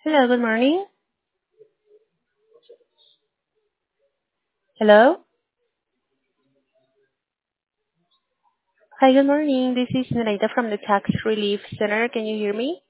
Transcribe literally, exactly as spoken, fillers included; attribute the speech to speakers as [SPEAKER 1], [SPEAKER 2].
[SPEAKER 1] Hello, good morning. Hello? Hi, good morning. This is Narita from the Tax Relief Center. Can you hear me?